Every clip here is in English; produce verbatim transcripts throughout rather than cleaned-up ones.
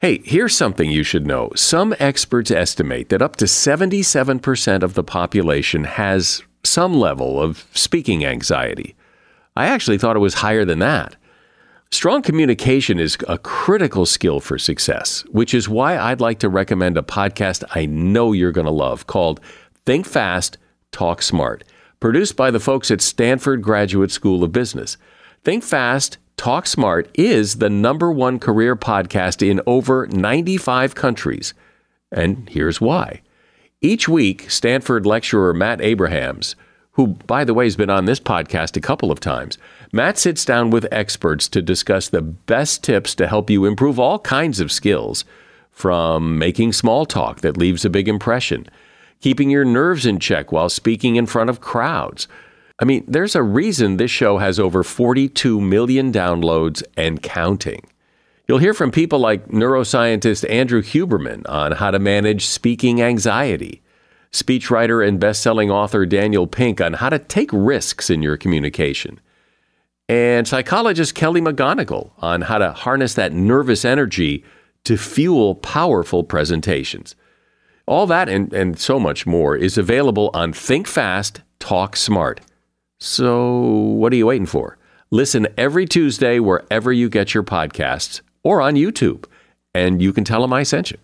Hey, here's something you should know. Some experts estimate that up to seventy-seven percent of the population has some level of speaking anxiety. I actually thought it was higher than that. Strong communication is a critical skill for success, which is why I'd like to recommend a podcast I know you're going to love called Think Fast, Talk Smart, produced by the folks at Stanford Graduate School of Business. Think Fast, Talk Smart is the number one career podcast in over ninety-five countries. And here's why. Each week, Stanford lecturer Matt Abrahams, who, by the way, has been on this podcast a couple of times, Matt sits down with experts to discuss the best tips to help you improve all kinds of skills, from making small talk that leaves a big impression, keeping your nerves in check while speaking in front of crowds. I mean, there's a reason this show has over forty-two million downloads and counting. You'll hear from people like neuroscientist Andrew Huberman on how to manage speaking anxiety, speechwriter and best-selling author Daniel Pink on how to take risks in your communication, and psychologist Kelly McGonigal on how to harness that nervous energy to fuel powerful presentations. All that and, and so much more is available on Think Fast, Talk Smart. So what are you waiting for? Listen every Tuesday wherever you get your podcasts or on YouTube, and you can tell them I sent you.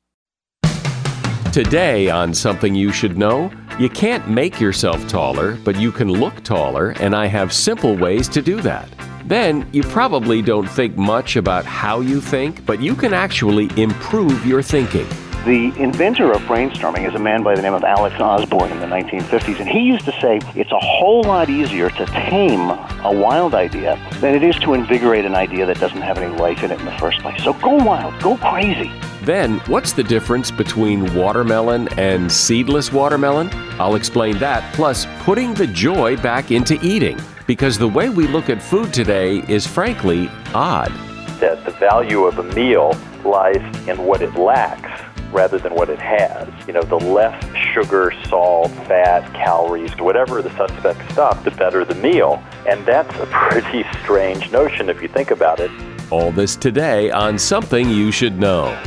Today on Something You Should Know, you can't make yourself taller, but you can look taller, and I have simple ways to do that. Then, you probably don't think much about how you think, but you can actually improve your thinking. The inventor of brainstorming is a man by the name of Alex Osborne in the nineteen fifties, and he used to say it's a whole lot easier to tame a wild idea than it is to invigorate an idea that doesn't have any life in it in the first place. So go wild, go crazy. Then, what's the difference between watermelon and seedless watermelon? I'll explain that, plus putting the joy back into eating, because the way we look at food today is frankly odd. That the value of a meal lies in what it lacks rather than what it has. You know, the less sugar, salt, fat, calories, whatever the suspect stuff, the better the meal. And that's a pretty strange notion if you think about it. All this today on Something You Should Know.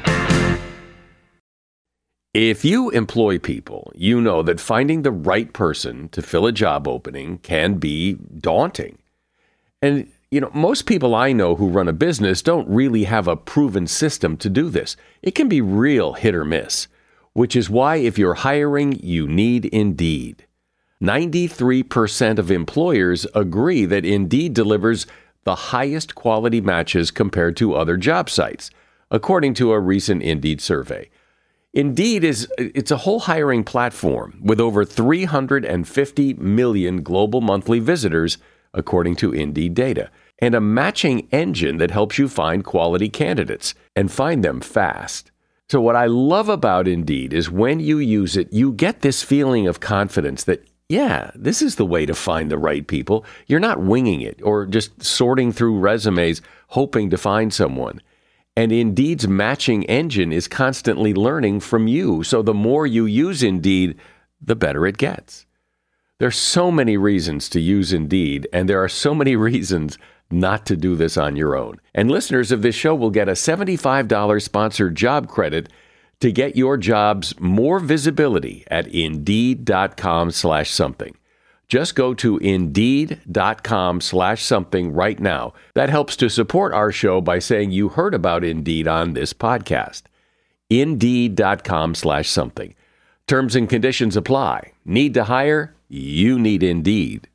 If you employ people, you know that finding the right person to fill a job opening can be daunting. And you know, most people I know who run a business don't really have a proven system to do this. It can be real hit or miss, which is why if you're hiring, you need Indeed. ninety-three percent of employers agree that Indeed delivers the highest quality matches compared to other job sites, according to a recent Indeed survey. Indeed is it's a whole hiring platform with over three hundred fifty million global monthly visitors, according to Indeed data, and a matching engine that helps you find quality candidates and find them fast. So what I love about Indeed is when you use it, you get this feeling of confidence that, yeah, this is the way to find the right people. You're not winging it or just sorting through resumes hoping to find someone. And Indeed's matching engine is constantly learning from you. So the more you use Indeed, the better it gets. There's so many reasons to use Indeed, and there are so many reasons not to do this on your own. And listeners of this show will get a seventy-five dollars sponsored job credit to get your jobs more visibility at Indeed.com slash something. Just go to Indeed.com slash something right now. That helps to support our show by saying you heard about Indeed on this podcast. Indeed.com slash something. Terms and conditions apply. Need to hire? You need Indeed.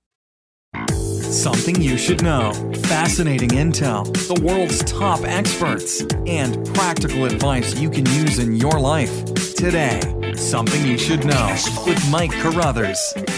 Something you should know. Fascinating intel, the world's top experts, and practical advice you can use in your life. Today, Something You Should Know with Mike Carruthers.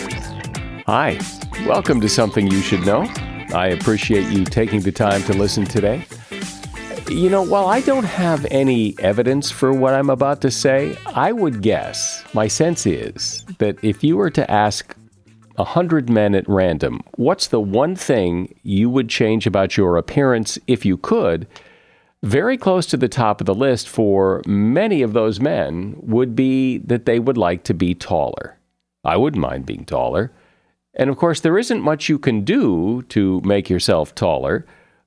Hi, welcome to Something You Should Know. I appreciate you taking the time to listen today. You know, while I don't have any evidence for what I'm about to say, I would guess, my sense is, that if you were to ask a hundred men at random, what's the one thing you would change about your appearance if you could, very close to the top of the list for many of those men would be that they would like to be taller. I wouldn't mind being taller. And of course, there isn't much you can do to make yourself taller,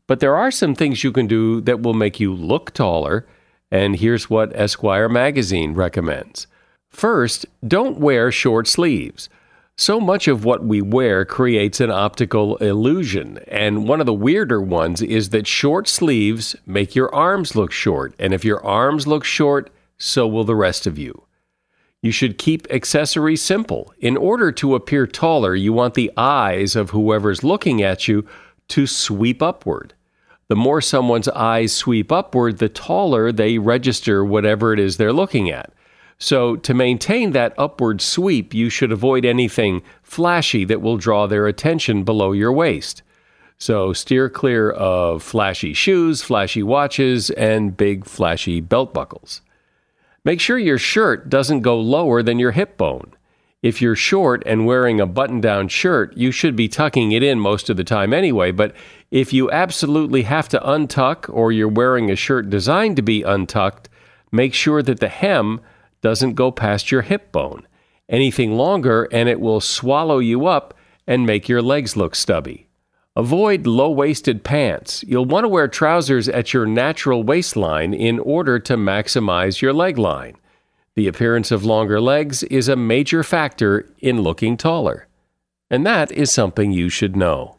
But there are some things you can do that will make you look taller, and here's what Esquire magazine recommends. First, don't wear short sleeves. So much of what we wear creates an optical illusion, and one of the weirder ones is that short sleeves make your arms look short, and if your arms look short, so will the rest of you. You should keep accessories simple. In order to appear taller, you want the eyes of whoever's looking at you to sweep upward. The more someone's eyes sweep upward, the taller they register whatever it is they're looking at. So to maintain that upward sweep, you should avoid anything flashy that will draw their attention below your waist. So steer clear of flashy shoes, flashy watches, and big flashy belt buckles. Make sure your shirt doesn't go lower than your hip bone. If you're short and wearing a button-down shirt, you should be tucking it in most of the time anyway, but if you absolutely have to untuck or you're wearing a shirt designed to be untucked, make sure that the hem doesn't go past your hip bone. Anything longer and it will swallow you up and make your legs look stubby. Avoid low-waisted pants. You'll want to wear trousers at your natural waistline in order to maximize your leg line. The appearance of longer legs is a major factor in looking taller. And that is something you should know.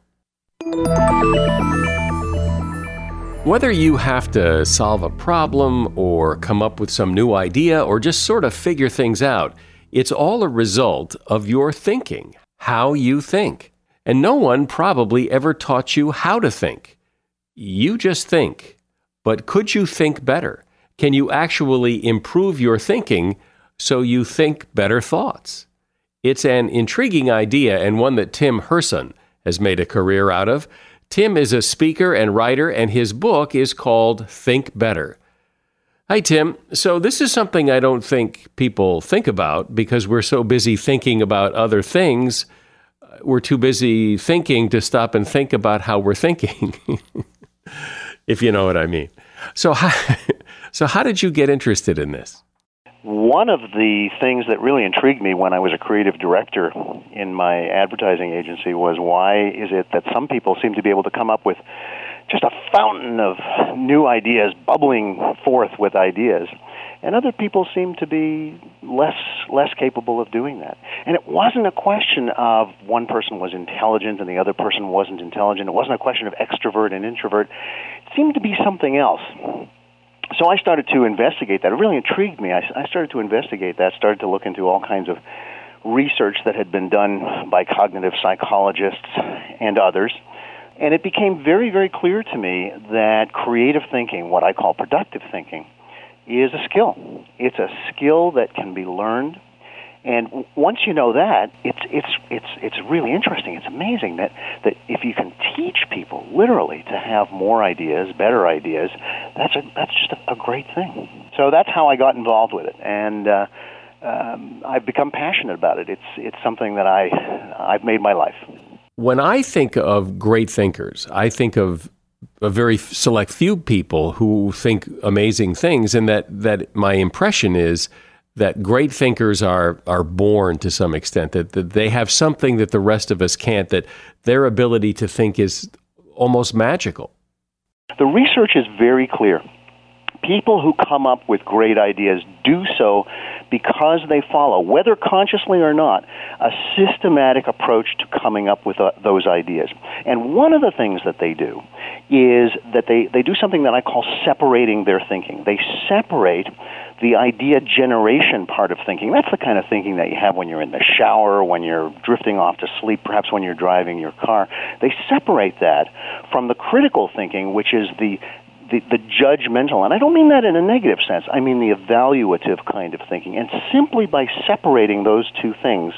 Whether you have to solve a problem or come up with some new idea or just sort of figure things out, it's all a result of your thinking, how you think. And no one probably ever taught you how to think. You just think. But could you think better? Can you actually improve your thinking so you think better thoughts? It's an intriguing idea and one that Tim Hurson has made a career out of. Tim is a speaker and writer, and his book is called Think Better. Hi, Tim. So this is something I don't think people think about because we're so busy thinking about other things. We're too busy thinking to stop and think about how we're thinking, if you know what I mean. So how, so how did you get interested in this? One of the things that really intrigued me when I was a creative director in my advertising agency was why is it that some people seem to be able to come up with just a fountain of new ideas, bubbling forth with ideas, and other people seem to be less less capable of doing that. And it wasn't a question of one person was intelligent and the other person wasn't intelligent. It wasn't a question of extrovert and introvert. It seemed to be something else. So I started to investigate that. It really intrigued me. I, I started to investigate that, started to look into all kinds of research that had been done by cognitive psychologists and others. And it became very, very clear to me that creative thinking, what I call productive thinking, is a skill. It's a skill that can be learned. And once you know that, it's it's it's it's really interesting. It's amazing that, that if you can teach people literally to have more ideas, better ideas, that's a that's just a, a great thing. So that's how I got involved with it, and uh, um, I've become passionate about it. It's it's something that I I've made my life. When I think of great thinkers, I think of a very select few people who think amazing things, and that that my impression is that great thinkers are are born to some extent, that, that they have something that the rest of us can't, that their ability to think is almost magical. The research is very clear. People who come up with great ideas do so because they follow, whether consciously or not, a systematic approach to coming up with uh, those ideas. And one of the things that they do is that they, they do something that I call separating their thinking. They separate the idea generation part of thinking. That's the kind of thinking that you have when you're in the shower, when you're drifting off to sleep, perhaps when you're driving your car. They separate that from the critical thinking, which is the The, the judgmental, and I don't mean that in a negative sense, I mean the evaluative kind of thinking. And simply by separating those two things,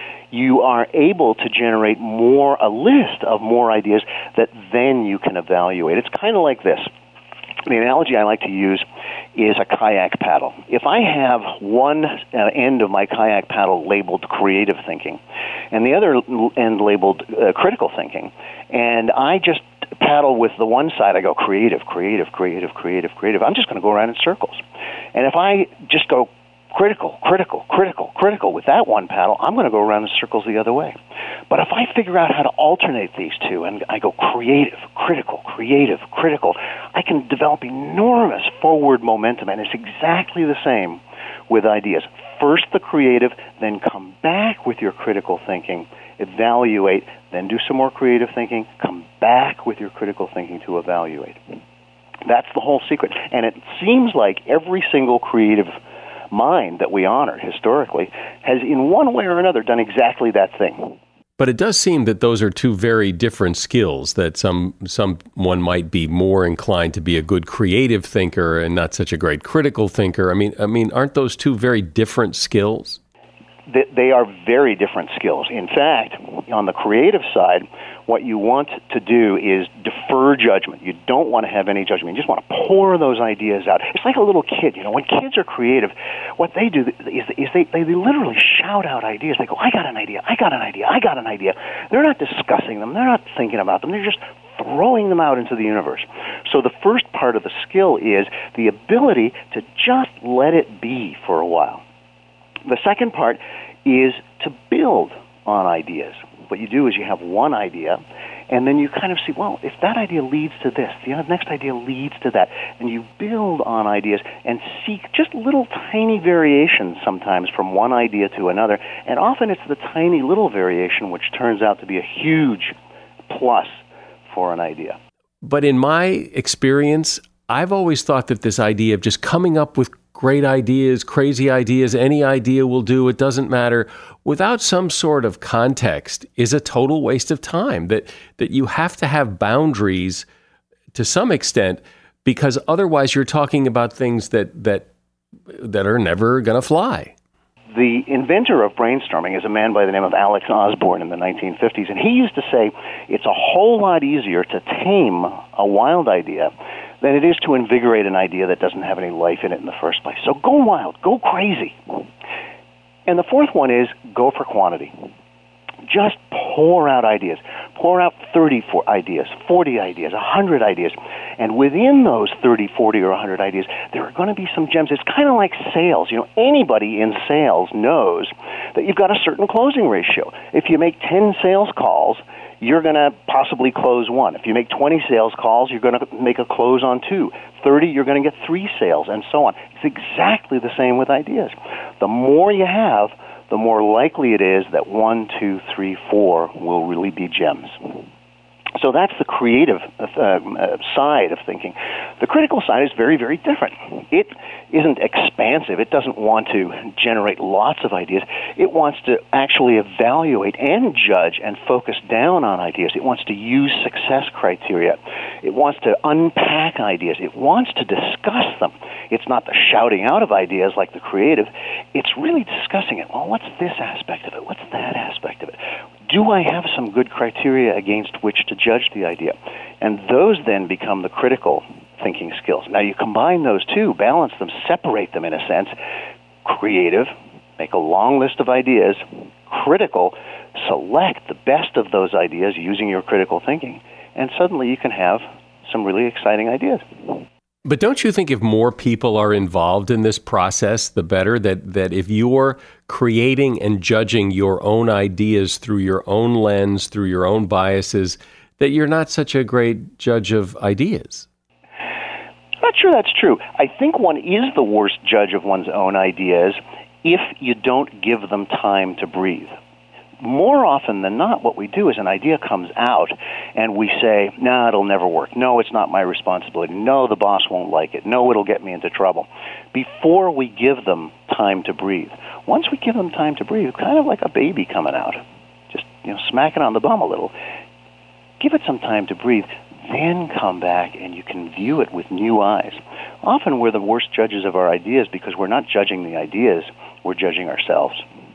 you are able to generate more, a list of more ideas that then you can evaluate. It's kind of like this. The analogy I like to use is a kayak paddle. If I have one end of my kayak paddle labeled creative thinking, and the other end labeled uh, critical thinking, and I just paddle with the one side, I go creative, creative, creative, creative, creative. I'm just going to go around in circles. And if I just go critical, critical, critical, critical. With that one paddle, I'm going to go around in circles the other way. But if I figure out how to alternate these two, and I go creative, critical, creative, critical, I can develop enormous forward momentum, and it's exactly the same with ideas. First the creative, then come back with your critical thinking, evaluate, then do some more creative thinking, come back with your critical thinking to evaluate. That's the whole secret. And it seems like every single creative mind that we honor historically has in one way or another done exactly that thing. But it does seem that those are two very different skills, that some someone might be more inclined to be a good creative thinker and not such a great critical thinker. I mean, I mean, aren't those two very different skills? They are very different skills. In fact, on the creative side, what you want to do is defer judgment. You don't want to have any judgment. You just want to pour those ideas out. It's like a little kid. You know, when kids are creative, what they do is, is they, they literally shout out ideas. They go, I got an idea, I got an idea, I got an idea. They're not discussing them. They're not thinking about them. They're just throwing them out into the universe. So the first part of the skill is the ability to just let it be for a while. The second part is to build on ideas. What you do is you have one idea, and then you kind of see, well, if that idea leads to this, the next idea leads to that, and you build on ideas and seek just little tiny variations sometimes from one idea to another, and often it's the tiny little variation which turns out to be a huge plus for an idea. But in my experience, I've always thought that this idea of just coming up with great ideas, crazy ideas, any idea will do, it doesn't matter, without some sort of context is a total waste of time, that that you have to have boundaries to some extent, because otherwise you're talking about things that that that are never going to fly. The inventor of brainstorming is a man by the name of Alex Osborne in the nineteen fifties, and he used to say it's a whole lot easier to tame a wild idea than it is to invigorate an idea that doesn't have any life in it in the first place. So go wild, go crazy. And the fourth one is go for quantity. Just pour out ideas. Pour out thirty ideas, forty ideas, one hundred ideas. And within those thirty, forty, or one hundred ideas, there are going to be some gems. It's kind of like sales. You know, anybody in sales knows that you've got a certain closing ratio. If you make ten sales calls, you're going to possibly close one. If you make twenty sales calls, you're going to make a close on two. thirty, you're going to get three sales, and so on. It's exactly the same with ideas. The more you have, the more likely it is that one, two, three, four will really be gems. So that's the creative uh, uh, side of thinking. The critical side is very, very different. It isn't expansive. It doesn't want to generate lots of ideas. It wants to actually evaluate and judge and focus down on ideas. It wants to use success criteria. It wants to unpack ideas. It wants to discuss them. It's not the shouting out of ideas like the creative. It's really discussing it. Well, what's this aspect of it? What's that aspect of it? Do I have some good criteria against which to judge the idea? And those then become the critical thinking skills. Now you combine those two, balance them, separate them in a sense. Creative, make a long list of ideas. Critical, select the best of those ideas using your critical thinking. And suddenly you can have some really exciting ideas. But don't you think if more people are involved in this process, the better? That that if you're creating and judging your own ideas through your own lens, through your own biases, that you're not such a great judge of ideas? I'm not sure that's true. I think one is the worst judge of one's own ideas if you don't give them time to breathe. More often than not, what we do is an idea comes out and we say, nah, it'll never work. No, it's not my responsibility. No, the boss won't like it. No, it'll get me into trouble. Before we give them time to breathe. Once we give them time to breathe, kind of like a baby coming out, just, you know, smack it on the bum a little. Give it some time to breathe, then come back and you can view it with new eyes. Often we're the worst judges of our ideas because we're not judging the ideas, we're judging ourselves.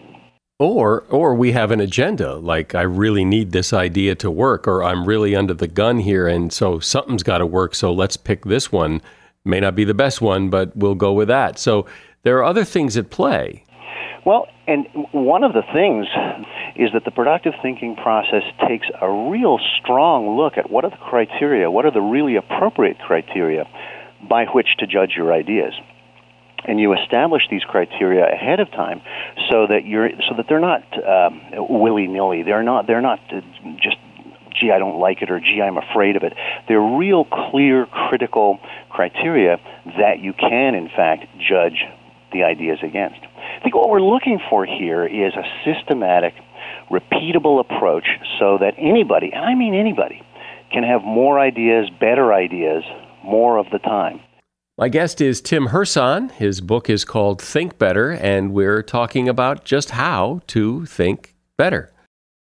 Or or we have an agenda, like I really need this idea to work, or I'm really under the gun here, and so something's got to work, so let's pick this one. May not be the best one, but we'll go with that. So there are other things at play. Well, and one of the things is that the productive thinking process takes a real strong look at what are the criteria, what are the really appropriate criteria by which to judge your ideas. and you establish these criteria ahead of time, so that you're so that they're not um, willy-nilly. They're not they're not uh, just, gee, I don't like it, or gee, I'm afraid of it. They're real, clear, critical criteria that you can, in fact, judge the ideas against. I think what we're looking for here is a systematic, repeatable approach so that anybody, and I mean anybody, can have more ideas, better ideas, more of the time. My guest is Tim Hurson. His book is called Think Better, and we're talking about just how to think better.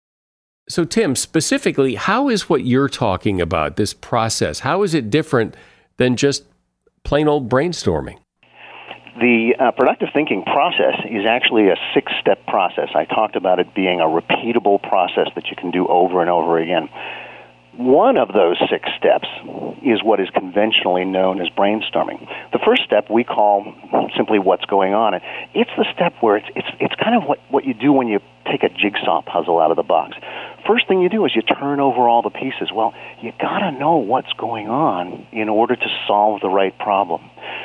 So, Tim, specifically, how is what you're talking about, this process, how is it different than just plain old brainstorming? The uh, productive thinking process is actually a six-step process. I talked about it being a repeatable process that you can do over and over again. One of those six steps is what is conventionally known as brainstorming. The first step we call simply what's going on. And it's the step where it's it's it's kind of what, what you do when you take a jigsaw puzzle out of the box. First thing you do is you turn over all the pieces. Well, you got to know what's going on in order to solve the right problem.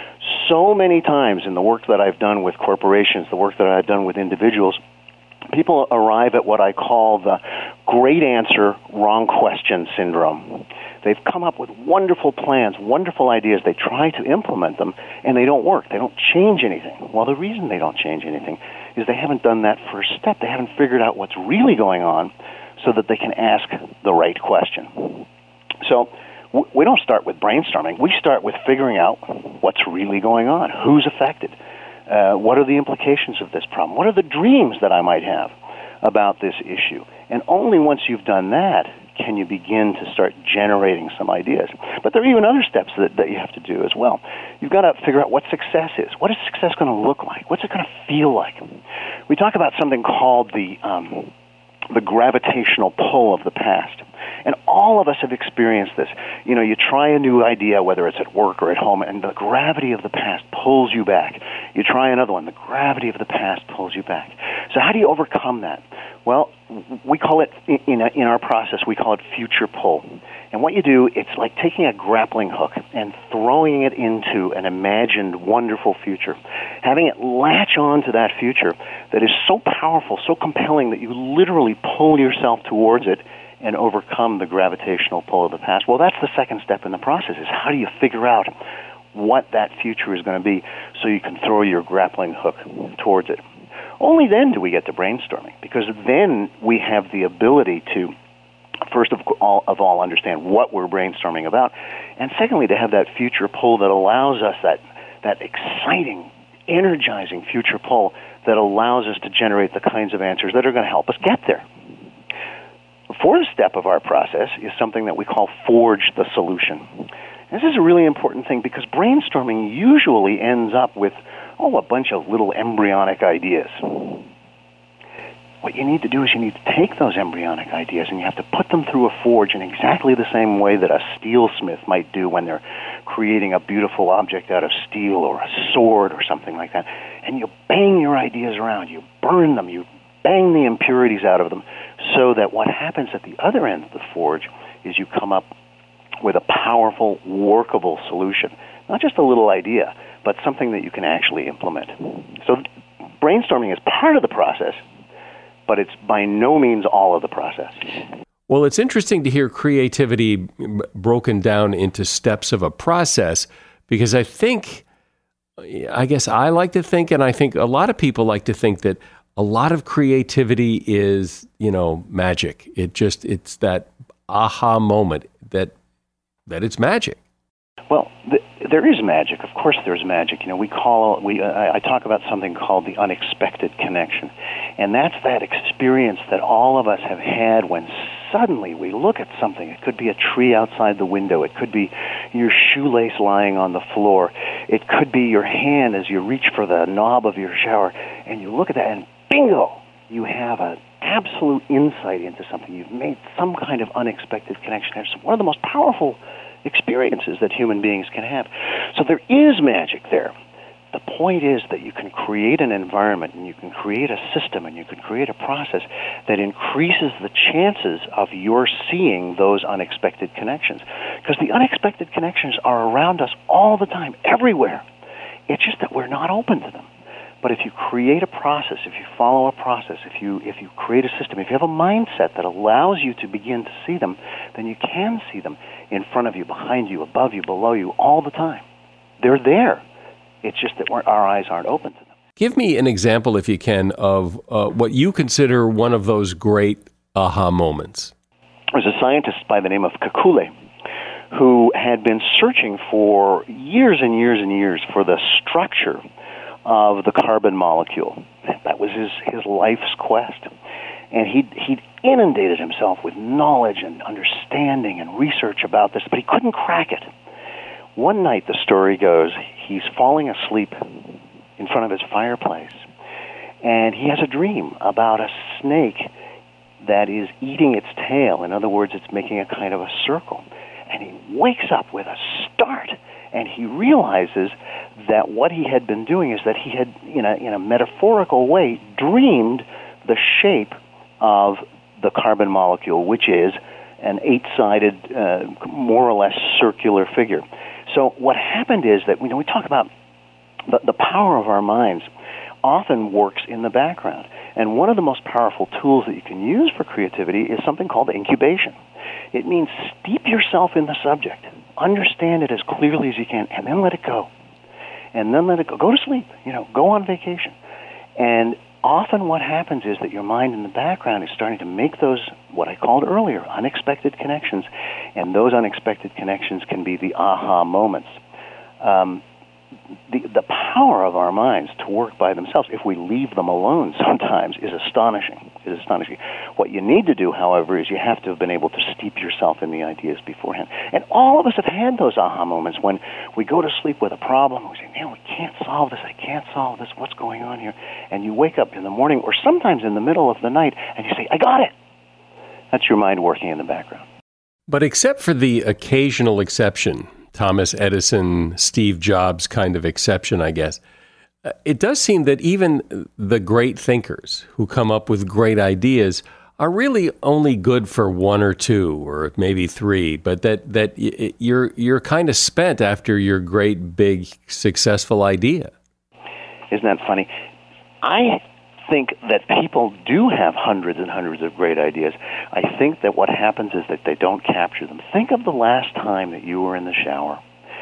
So many times in the work that I've done with corporations, the work that I've done with individuals, people arrive at what I call the great answer, wrong question syndrome. They've come up with wonderful plans, wonderful ideas. They try to implement them, and they don't work. They don't change anything. Well, the reason they don't change anything is they haven't done that first step. They haven't figured out what's really going on so that they can ask the right question. So we don't start with brainstorming. We start with figuring out what's really going on, who's affected. Uh, what are the implications of this problem? What are the dreams that I might have about this issue? And only once you've done that can you begin to start generating some ideas. But there are even other steps that, that you have to do as well. You've got to figure out what success is. What is success going to look like? What's it going to feel like? We talk about something called the um, the gravitational pull of the past. And all of us have experienced this. You know, you try a new idea, whether it's at work or at home, and the gravity of the past pulls you back. You try another one, the gravity of the past pulls you back. So how do you overcome that? Well, we call it, in, a, in our process, we call it future pull. And what you do, it's like taking a grappling hook and throwing it into an imagined wonderful future, having it latch on to that future that is so powerful, so compelling that you literally pull yourself towards it and overcome the gravitational pull of the past. Well, that's the second step in the process, is how do you figure out what that future is going to be so you can throw your grappling hook towards it. Only then do we get to brainstorming, because then we have the ability to, first of all, of all understand what we're brainstorming about, and secondly, to have that future pull that allows us, that, that exciting, energizing future pull that allows us to generate the kinds of answers that are going to help us get there. The fourth step of our process is something that we call forge the solution. This is a really important thing because brainstorming usually ends up with, oh, a bunch of little embryonic ideas. What you need to do is you need to take those embryonic ideas and you have to put them through a forge in exactly the same way that a steelsmith might do when they're creating a beautiful object out of steel or a sword or something like that. And you bang your ideas around, you burn them, you bang the impurities out of them, so that what happens at the other end of the forge is you come up with a powerful, workable solution. Not just a little idea, but something that you can actually implement. So brainstorming is part of the process, but it's by no means all of the process. Well, it's interesting to hear creativity broken down into steps of a process, because I think, I guess I like to think, and I think a lot of people like to think that a lot of creativity is, you know, magic. It just, it's that aha moment that that it's magic. Well, th- there is magic. Of course there's magic. You know, we call, we uh, I talk about something called the unexpected connection. And that's that experience that all of us have had when suddenly we look at something. It could be a tree outside the window. It could be your shoelace lying on the floor. It could be your hand as you reach for the knob of your shower. And you look at that and bingo, you have an absolute insight into something. You've made some kind of unexpected connection. It's one of the most powerful experiences that human beings can have. So there is magic there. The point is that you can create an environment and you can create a system and you can create a process that increases the chances of your seeing those unexpected connections. Because the unexpected connections are around us all the time, everywhere. It's just that we're not open to them. But if you create a process, if you follow a process, if you if you create a system, if you have a mindset that allows you to begin to see them, then you can see them in front of you, behind you, above you, below you, all the time. They're there. It's just that we're, our eyes aren't open to them. Give me an example, if you can, of uh, what you consider one of those great aha moments. There's a scientist by the name of Kekule who had been searching for years and years and years for the structure of the carbon molecule. That was his, his life's quest. And he'd, he'd inundated himself with knowledge and understanding and research about this, but he couldn't crack it. One night, the story goes, he's falling asleep in front of his fireplace, and he has a dream about a snake that is eating its tail. In other words, it's making a kind of a circle. And he wakes up with a start, and he realizes that what he had been doing is that he had, in a, in a metaphorical way, dreamed the shape of the carbon molecule, which is an eight-sided, uh, more or less circular figure. So what happened is that, you know, we talk about the, the power of our minds often works in the background. And one of the most powerful tools that you can use for creativity is something called incubation. It means steep yourself in the subject, understand it as clearly as you can, and then let it go. And then let it go. Go to sleep, you know, go on vacation. And often what happens is that your mind in the background is starting to make those, what I called earlier, unexpected connections. And those unexpected connections can be the aha moments. Um, The, the power of our minds to work by themselves, if we leave them alone sometimes, is astonishing. Is astonishing. What you need to do, however, is you have to have been able to steep yourself in the ideas beforehand. And all of us have had those aha moments when we go to sleep with a problem. We say, man, we can't solve this. I can't solve this. What's going on here? And you wake up in the morning or sometimes in the middle of the night and you say, I got it. That's your mind working in the background. But except for the occasional exception, Thomas Edison, Steve Jobs kind of exception, I guess, it does seem that even the great thinkers who come up with great ideas are really only good for one or two or maybe three, but that, that you're you're kind of spent after your great, big, successful idea. Isn't that funny? I think that people do have hundreds and hundreds of great ideas. I think that what happens is that they don't capture them. Think of the last time that you were in the shower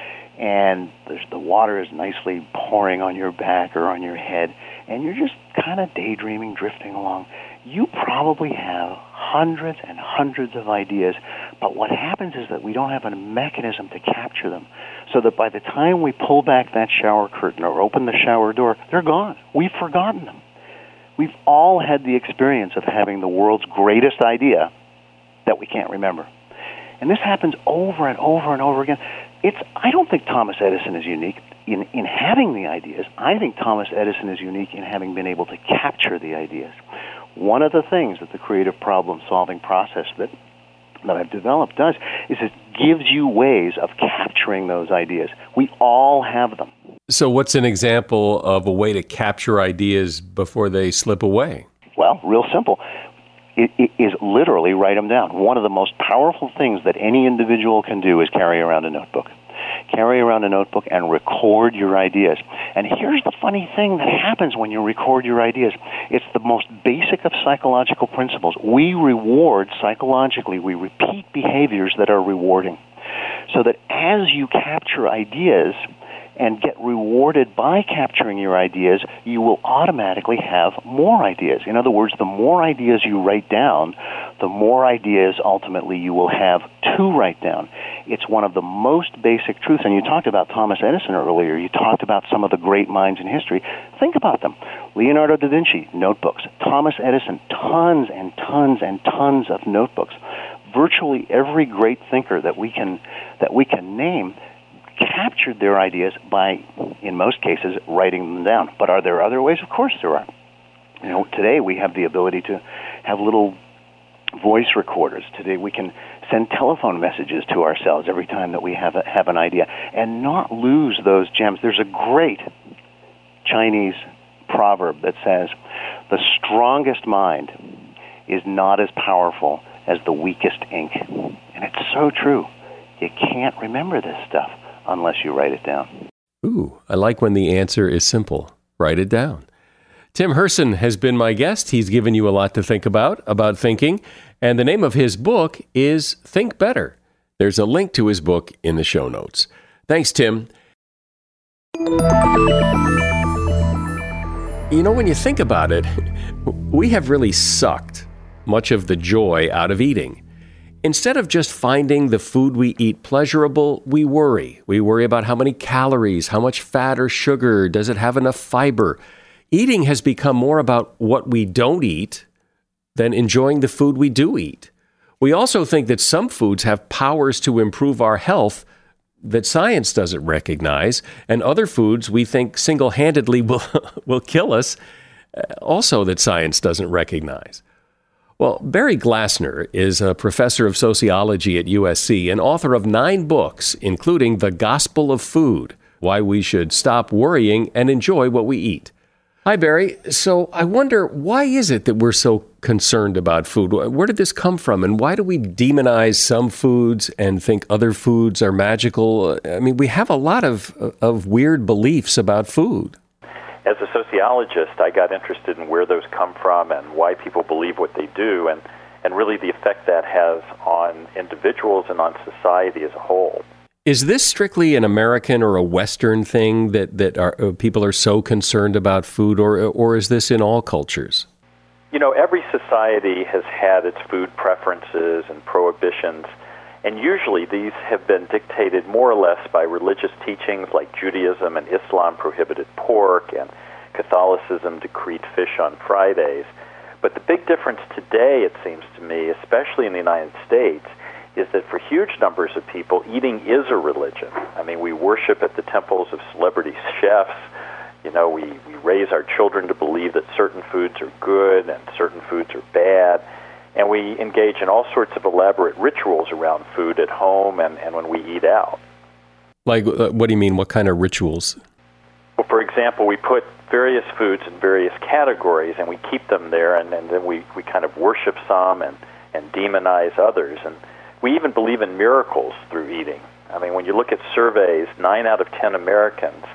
and there's, the water is nicely pouring on your back or on your head, and you're just kind of daydreaming, drifting along. You probably have hundreds and hundreds of ideas, but what happens is that we don't have a mechanism to capture them, so that by the time we pull back that shower curtain or open the shower door, they're gone. We've forgotten them. We've all had the experience of having the world's greatest idea that we can't remember. And this happens over and over and over again. It's, I don't think Thomas Edison is unique in, in having the ideas. I think Thomas Edison is unique in having been able to capture the ideas. One of the things that the creative problem-solving process that, that I've developed does is it gives you ways of capturing those ideas. We all have them. So what's an example of a way to capture ideas before they slip away? Well, real simple. It, it is literally write them down. One of the most powerful things that any individual can do is carry around a notebook. Carry around a notebook and record your ideas. And here's the funny thing that happens when you record your ideas. It's the most basic of psychological principles. We reward psychologically. We repeat behaviors that are rewarding. So that as you capture ideas and get rewarded by capturing your ideas, you will automatically have more ideas. In other words, the more ideas you write down, the more ideas ultimately you will have to write down. It's one of the most basic truths. And you talked about Thomas Edison earlier. You talked about some of the great minds in history. Think about them. Leonardo da Vinci, notebooks. Thomas Edison, tons and tons and tons of notebooks. Virtually every great thinker that we can that we can name captured their ideas by, in most cases, writing them down. But are there other ways? Of course there are. You know, today we have the ability to have little voice recorders. Today we can send telephone messages to ourselves every time that we have a, have an idea and not lose those gems. There's a great Chinese proverb that says, the strongest mind is not as powerful as the weakest ink. And it's so true. You can't remember this stuff unless you write it down. Ooh, I like when the answer is simple. Write it down. Tim Hurson has been my guest. He's given you a lot to think about, about thinking. And the name of his book is Think Better. There's a link to his book in the show notes. Thanks, Tim. You know, when you think about it, we have really sucked much of the joy out of eating. Instead of just finding the food we eat pleasurable, we worry. We worry about how many calories, how much fat or sugar, does it have enough fiber? Eating has become more about what we don't eat than enjoying the food we do eat. We also think that some foods have powers to improve our health that science doesn't recognize, and other foods we think single-handedly will, will kill us, also that science doesn't recognize. Well, Barry Glassner is a professor of sociology at U S C and author of nine books, including The Gospel of Food, Why We Should Stop Worrying and Enjoy What We Eat. Hi, Barry. So I wonder, why is it that we're so concerned about food? Where did this come from? And why do we demonize some foods and think other foods are magical? I mean, we have a lot of, of weird beliefs about food. As a sociologist, I got interested in where those come from and why people believe what they do, and, and really the effect that has on individuals and on society as a whole. Is this strictly an American or a Western thing that, that are, uh, people are so concerned about food, or or is this in all cultures? You know, every society has had its food preferences and prohibitions, and usually these have been dictated more or less by religious teachings, like Judaism and Islam prohibited pork, and Catholicism decreed fish on Fridays. But the big difference today, it seems to me, especially in the United States, is that for huge numbers of people, eating is a religion. I mean, we worship at the temples of celebrity chefs. You know, we, we raise our children to believe that certain foods are good and certain foods are bad. And we engage in all sorts of elaborate rituals around food at home and, and when we eat out. Like, uh, what do you mean? What kind of rituals? Well, for example, we put various foods in various categories and we keep them there, and, and then we, we kind of worship some and, and demonize others. And we even believe in miracles through eating. I mean, when you look at surveys, nine out of ten Americans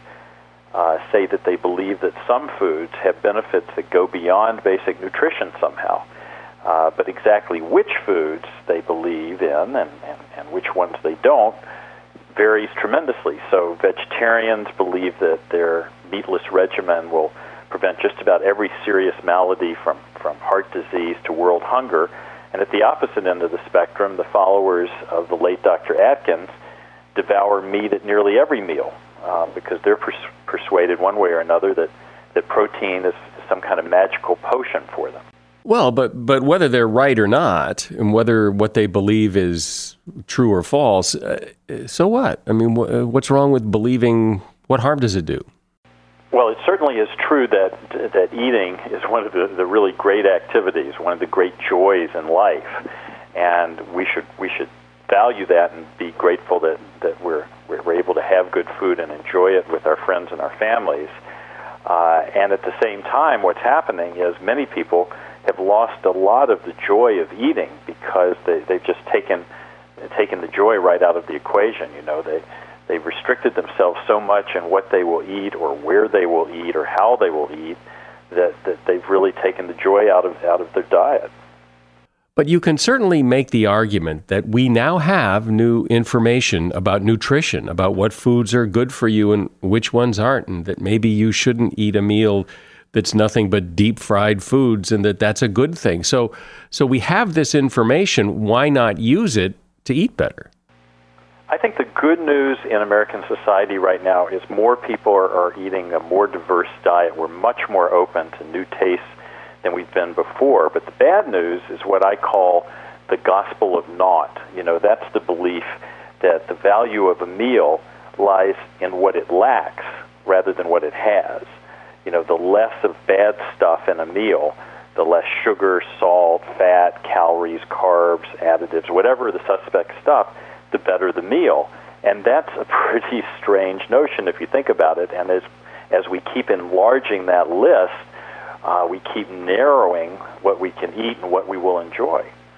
uh, say that they believe that some foods have benefits that go beyond basic nutrition somehow. Uh, but exactly which foods they believe in and, and, and which ones they don't varies tremendously. So vegetarians believe that their meatless regimen will prevent just about every serious malady from, from heart disease to world hunger. And at the opposite end of the spectrum, the followers of the late Doctor Atkins devour meat at nearly every meal uh, because they're pers- persuaded one way or another that, that protein is some kind of magical potion for them. Well, but but whether they're right or not, and whether what they believe is true or false, uh, so what? I mean, wh- what's wrong with believing? What harm does it do? Well, it certainly is true that that eating is one of the, the really great activities, one of the great joys in life, and we should we should value that and be grateful that, that we're we're able to have good food and enjoy it with our friends and our families. Uh, and at the same time, what's happening is many people have lost a lot of the joy of eating because they, they've just taken taken the joy right out of the equation. You know, they they've restricted themselves so much in what they will eat or where they will eat or how they will eat that, that they've really taken the joy out of out of their diet. But you can certainly make the argument that we now have new information about nutrition, about what foods are good for you and which ones aren't, and that maybe you shouldn't eat a meal that's nothing but deep-fried foods, and that that's a good thing. So so we have this information. Why not use it to eat better? I think the good news in American society right now is more people are, are eating a more diverse diet. We're much more open to new tastes than we've been before. But the bad news is what I call the gospel of naught. You know, that's the belief that the value of a meal lies in what it lacks rather than what it has. You know, the less of bad stuff in a meal, the less sugar, salt, fat, calories, carbs, additives, whatever the suspect stuff, the better the meal. And that's a pretty strange notion if you think about it. And as as we keep enlarging that list, uh, we keep narrowing what we can eat and what we will enjoy.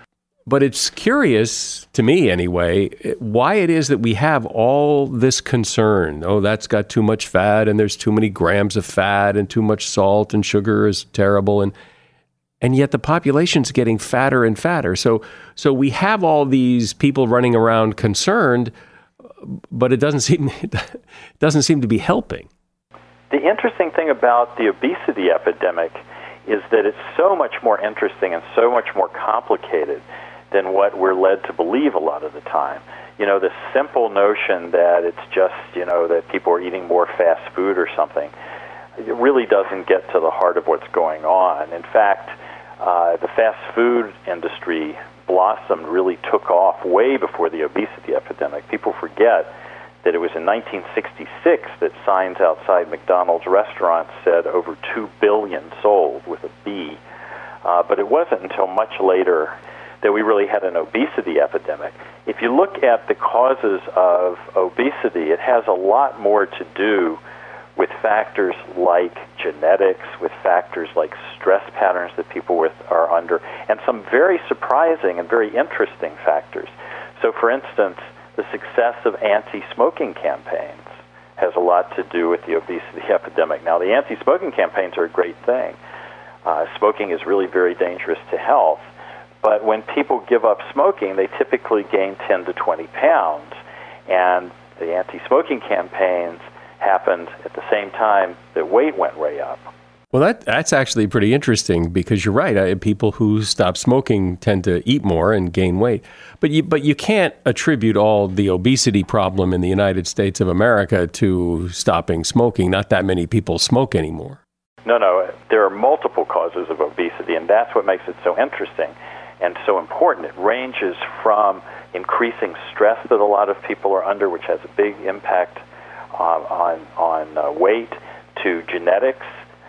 But it's curious, to me anyway, why it is that we have all this concern. Oh, that's got too much fat, and there's too many grams of fat, and too much salt, and sugar is terrible, and and yet the population's getting fatter and fatter. So so we have all these people running around concerned, but it doesn't seem it doesn't seem to be helping. The interesting thing about the obesity epidemic is that it's so much more interesting and so much more complicated than what we're led to believe a lot of the time. You know, the simple notion that it's just, you know, that people are eating more fast food or something, it really doesn't get to the heart of what's going on. In fact, uh, the fast food industry blossomed, really took off way before the obesity epidemic. People forget that it was in nineteen sixty-six that signs outside McDonald's restaurants said over two billion sold with a B. Uh, but it wasn't until much later that we really had an obesity epidemic. If you look at the causes of obesity, it has a lot more to do with factors like genetics, with factors like stress patterns that people with are under, and some very surprising and very interesting factors. So, for instance, the success of anti-smoking campaigns has a lot to do with the obesity epidemic. Now, the anti-smoking campaigns are a great thing. Uh, smoking is really very dangerous to health. But when people give up smoking, they typically gain ten to twenty pounds. And the anti-smoking campaigns happened at the same time that weight went way up. Well, that that's actually pretty interesting because you're right. I, people who stop smoking tend to eat more and gain weight. But you, but you can't attribute all the obesity problem in the United States of America to stopping smoking. Not that many people smoke anymore. No, no. There are multiple causes of obesity, and that's what makes it so interesting and so important. It ranges from increasing stress that a lot of people are under, which has a big impact uh, on on uh, weight, to genetics,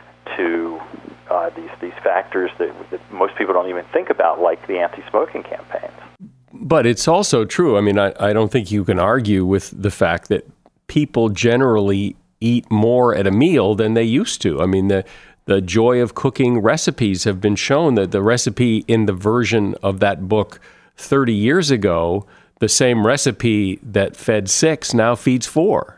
to uh, these these factors that, that most people don't even think about, like the anti-smoking campaigns. But it's also true. I mean, I, I don't think you can argue with the fact that people generally eat more at a meal than they used to. I mean, the the joy of cooking recipes have been shown that the recipe in the version of that book thirty years ago, the same recipe that fed six now feeds four.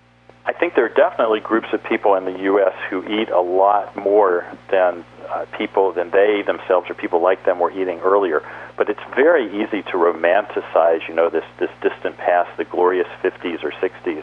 I think there are definitely groups of people in the U S who eat a lot more than uh, people, than they themselves or people like them were eating earlier. But it's very easy to romanticize, you know, this, this distant past, the glorious fifties or sixties,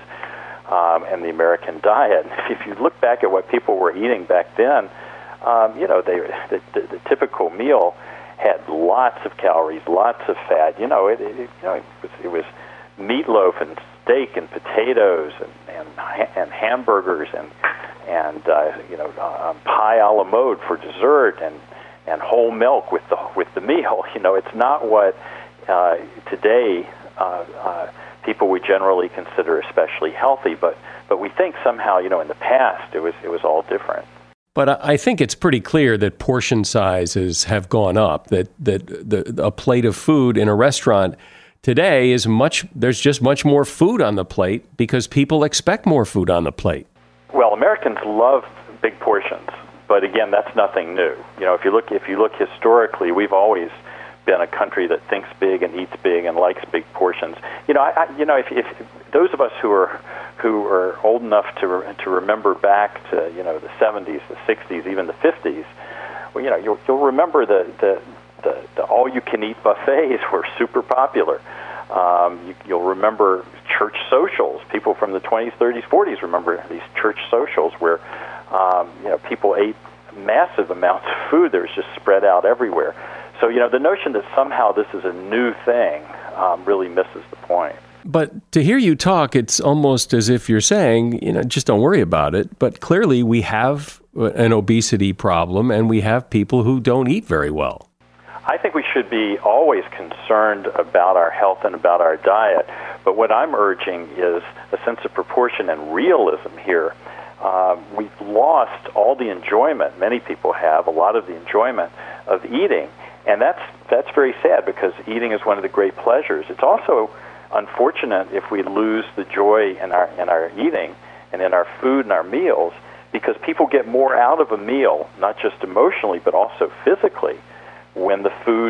um, and the American diet. If you look back at what people were eating back then, um, you know, they, the, the, the typical meal had lots of calories, lots of fat. You know, it, it, you know, it was, it was meatloaf and steak and potatoes and and, and hamburgers and and uh, you know uh, pie a la mode for dessert and and whole milk with the with the meal. You know, it's not what uh, today uh, uh, people would generally consider especially healthy, but but we think somehow, you know, in the past it was it was all different. But I think it's pretty clear that portion sizes have gone up. That that the, a plate of food in a restaurant today is much, there's just much more food on the plate because people expect more food on the plate. Well, Americans love big portions, but again, that's nothing new. You know, if you look, if you look historically, we've always been a country that thinks big and eats big and likes big portions. You know, I, I, you know, if, if those of us who are who are old enough to re, to remember back to, you know, the seventies, the sixties, even the fifties, well, you know, you'll, you'll remember the the The, the all-you-can-eat buffets were super popular. Um, you, you'll remember church socials. People from the twenties, thirties, forties remember these church socials where um, you know, people ate massive amounts of food that was just spread out everywhere. So, you know, the notion that somehow this is a new thing um, really misses the point. But to hear you talk, it's almost as if you're saying, you know, just don't worry about it. But clearly we have an obesity problem, and we have people who don't eat very well. I think we should be always concerned about our health and about our diet, but what I'm urging is a sense of proportion and realism here. Uh, we've lost all the enjoyment, many people have, a lot of the enjoyment of eating, and that's that's very sad because eating is one of the great pleasures. It's also unfortunate if we lose the joy in our, in our eating and in our food and our meals, because people get more out of a meal, not just emotionally, but also physically, when the food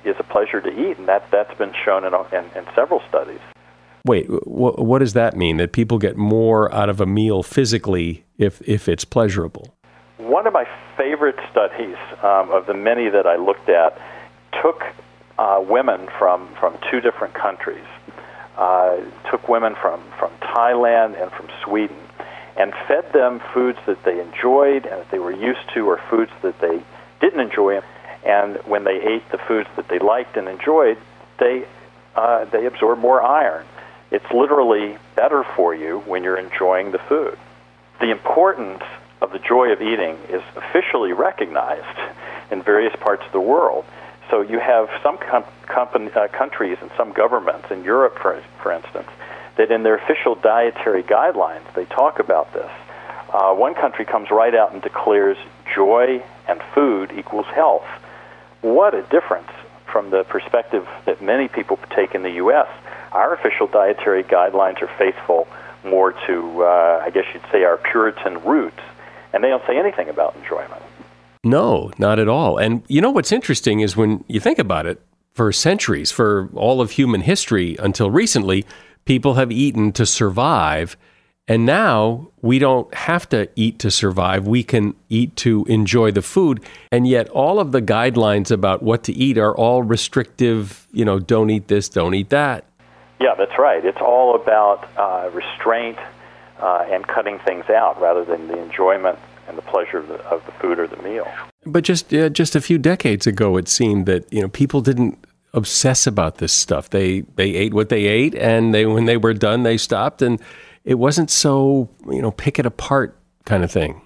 is a pleasure to eat, and that, that's been shown in, in, in several studies. Wait, wh- what does that mean? That people get more out of a meal physically if, if it's pleasurable? One of my favorite studies um, of the many that I looked at took uh, women from, from two different countries. Uh, took women from, from Thailand and from Sweden and fed them foods that they enjoyed and that they were used to, or foods that they didn't enjoy. And when they ate the foods that they liked and enjoyed, they uh, they absorbed more iron. It's literally better for you when you're enjoying the food. The importance of the joy of eating is officially recognized in various parts of the world. So you have some com- company, uh, countries and some governments in Europe, for, for instance, that in their official dietary guidelines, they talk about this. Uh, one country comes right out and declares joy and food equals health. What a difference from the perspective that many people take in the U S. Our official dietary guidelines are faithful more to, uh, I guess you'd say, our Puritan roots, and they don't say anything about enjoyment. No, not at all. And you know what's interesting is when you think about it, for centuries, for all of human history until recently, people have eaten to survive. And now we don't have to eat to survive. We can eat to enjoy the food. And yet all of the guidelines about what to eat are all restrictive, you know, don't eat this, don't eat that. Yeah, that's right. It's all about uh, restraint uh, and cutting things out rather than the enjoyment and the pleasure of the, of the food or the meal. But just uh, just a few decades ago, it seemed that, you know, people didn't obsess about this stuff. They they ate what they ate, and they when they were done, they stopped, and it wasn't so, you know, pick it apart kind of thing.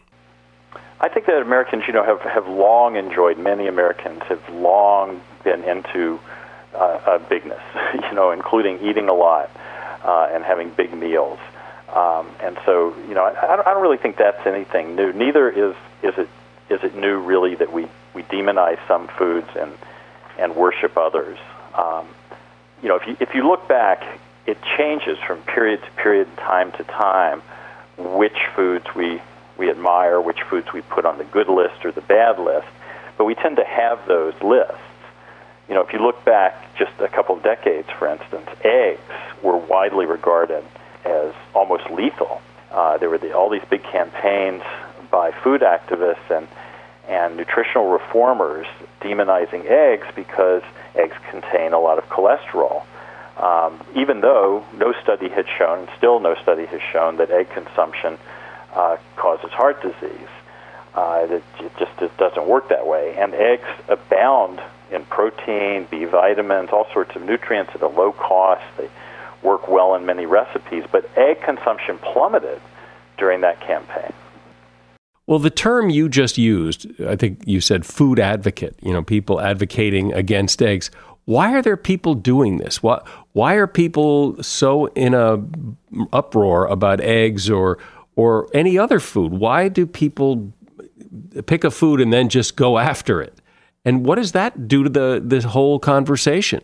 I think that Americans, you know, have, have long enjoyed, many Americans have long been into uh, uh, bigness, you know, including eating a lot uh, and having big meals. Um, and so, you know, I, I don't really think that's anything new. Neither is is it is it new, really, that we, we demonize some foods and and worship others. Um, you know, if you if you look back, it changes from period to period, time to time, which foods we we admire, which foods we put on the good list or the bad list. But we tend to have those lists. You know, if you look back just a couple of decades, for instance, eggs were widely regarded as almost lethal. Uh, there were the, all these big campaigns by food activists and, and nutritional reformers demonizing eggs because eggs contain a lot of cholesterol. Um, even though no study had shown, and still no study has shown, that egg consumption uh, causes heart disease. Uh, that it just it doesn't work that way. And eggs abound in protein, B vitamins, all sorts of nutrients at a low cost. They work well in many recipes, but egg consumption plummeted during that campaign. Well, the term you just used, I think you said food advocate, you know, people advocating against eggs. Why are there people doing this? Why, why are people so in a uproar about eggs or or any other food? Why do people pick a food and then just go after it? And what does that do to the this whole conversation?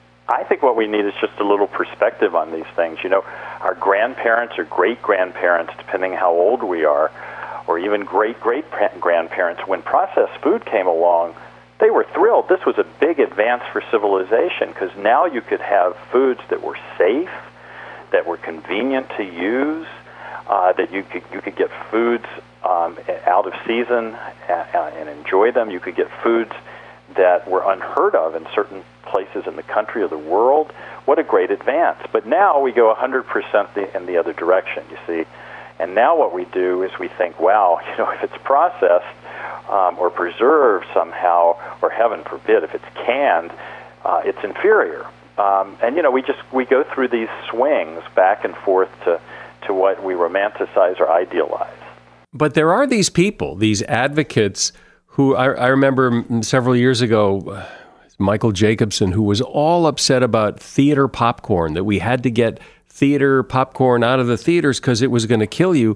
I think what we need is just a little perspective on these things. You know, our grandparents or great-grandparents, depending how old we are, or even great-great-grandparents, when processed food came along, they were thrilled. This was a big advance for civilization because now you could have foods that were safe, that were convenient to use, uh, that you could you could get foods um, out of season and, and enjoy them. You could get foods that were unheard of in certain places in the country or the world. What a great advance. But now we go one hundred percent the, in the other direction, you see. And now what we do is we think, wow, you know, if it's processed um, or preserved somehow, or heaven forbid, if it's canned, uh, it's inferior. Um, and, you know, we just, we go through these swings back and forth to, to what we romanticize or idealize. But there are these people, these advocates, who I, I remember several years ago, Michael Jacobson, who was all upset about theater popcorn, that we had to get theater popcorn out of the theaters because it was going to kill you.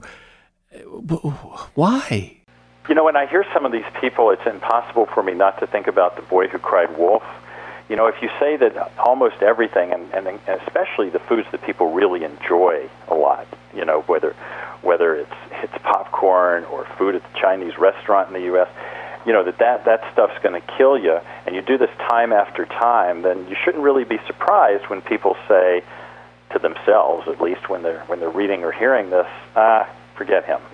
Why? You know, when I hear some of these people, it's impossible for me not to think about The Boy Who Cried Wolf. You know, if you say that almost everything, and, and especially the foods that people really enjoy a lot, you know, whether whether it's it's popcorn or food at the Chinese restaurant in the U S, you know, that that, that stuff's going to kill you, and you do this time after time, then you shouldn't really be surprised when people say to themselves, at least when they're when they're reading or hearing this, ah, forget him.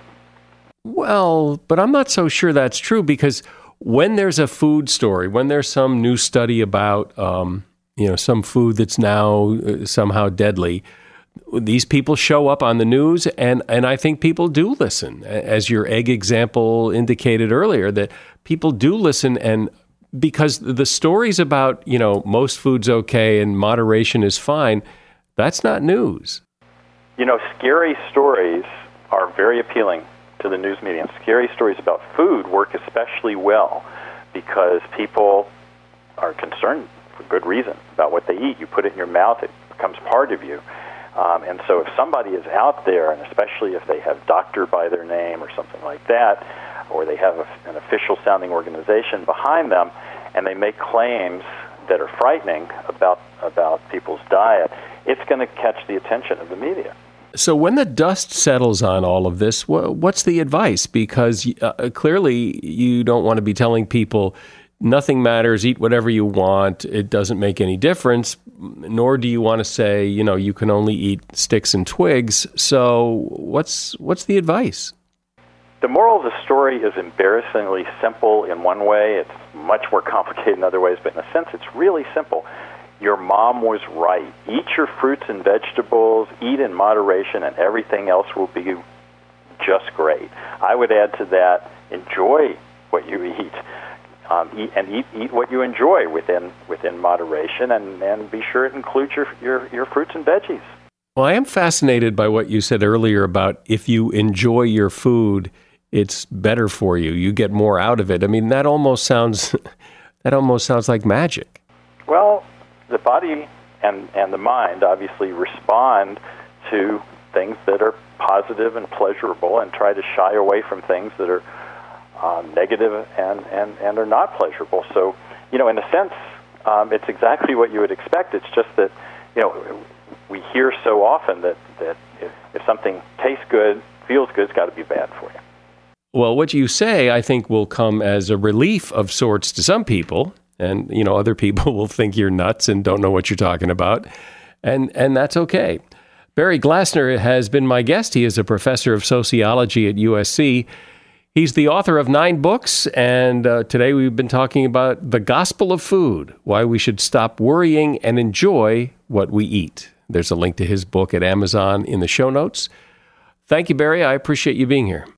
Well, but I'm not so sure that's true, because when there's a food story, when there's some new study about, um, you know, some food that's now somehow deadly, these people show up on the news, and, and I think people do listen. As your egg example indicated earlier, that people do listen, and because the stories about, you know, most food's okay and moderation is fine, that's not news. You know, scary stories are very appealing to the news media. And scary stories about food work especially well because people are concerned for good reason about what they eat. You put it in your mouth, it becomes part of you. Um, and so if somebody is out there, and especially if they have doctor by their name or something like that, or they have a, an official-sounding organization behind them, and they make claims that are frightening about, about people's diet, it's going to catch the attention of the media. So when the dust settles on all of this, what's the advice? Because uh, clearly you don't want to be telling people nothing matters, eat whatever you want, it doesn't make any difference, nor do you want to say, you know, you can only eat sticks and twigs. So what's what's the advice? The moral of the story is embarrassingly simple in one way. It's much more complicated in other ways, but in a sense it's really simple. Your mom was right. Eat your fruits and vegetables, eat in moderation, and everything else will be just great. I would add to that, enjoy what you eat. Um, eat and eat, eat what you enjoy within within moderation, and, and be sure it includes your, your, your fruits and veggies. Well, I am fascinated by what you said earlier about if you enjoy your food, it's better for you. You get more out of it. I mean, that almost sounds that almost sounds like magic. Well, the body and, and the mind obviously respond to things that are positive and pleasurable and try to shy away from things that are uh, negative and, and, and are not pleasurable. So, you know, in a sense, um, it's exactly what you would expect. It's just that, you know, we hear so often that, that if, if something tastes good, feels good, it's got to be bad for you. Well, what you say, I think, will come as a relief of sorts to some people. And, you know, other people will think you're nuts and don't know what you're talking about. And and that's okay. Barry Glassner has been my guest. He is a professor of sociology at U S C. He's the author of nine books. And uh, today we've been talking about the gospel of food, why we should stop worrying and enjoy what we eat. There's a link to his book at Amazon in the show notes. Thank you, Barry. I appreciate you being here.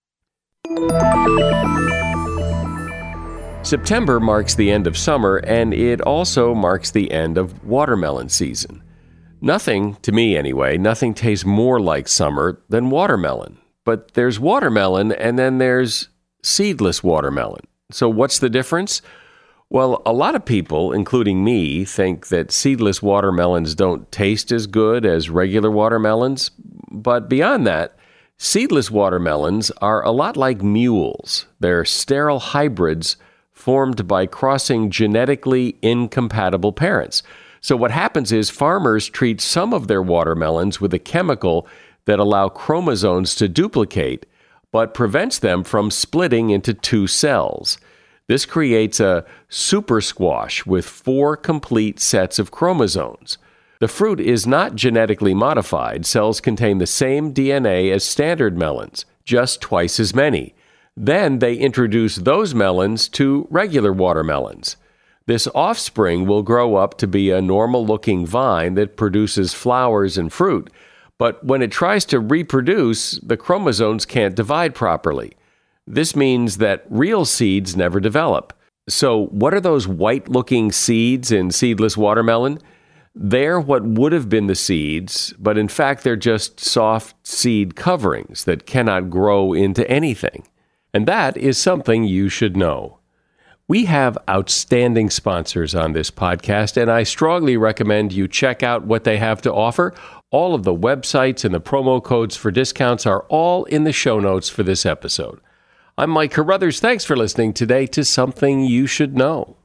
September marks the end of summer, and it also marks the end of watermelon season. Nothing, to me anyway, nothing tastes more like summer than watermelon. But there's watermelon, and then there's seedless watermelon. So what's the difference? Well, a lot of people, including me, think that seedless watermelons don't taste as good as regular watermelons. But beyond that, seedless watermelons are a lot like mules. They're sterile hybrids formed by crossing genetically incompatible parents. So what happens is farmers treat some of their watermelons with a chemical that allow chromosomes to duplicate, but prevents them from splitting into two cells. This creates a super squash with four complete sets of chromosomes. The fruit is not genetically modified. Cells contain the same D N A as standard melons, just twice as many. Then they introduce those melons to regular watermelons. This offspring will grow up to be a normal-looking vine that produces flowers and fruit. But when it tries to reproduce, the chromosomes can't divide properly. This means that real seeds never develop. So what are those white-looking seeds in seedless watermelon? They're what would have been the seeds, but in fact they're just soft seed coverings that cannot grow into anything. And that is something you should know. We have outstanding sponsors on this podcast, and I strongly recommend you check out what they have to offer. All of the websites and the promo codes for discounts are all in the show notes for this episode. I'm Mike Carruthers. Thanks for listening today to Something You Should Know.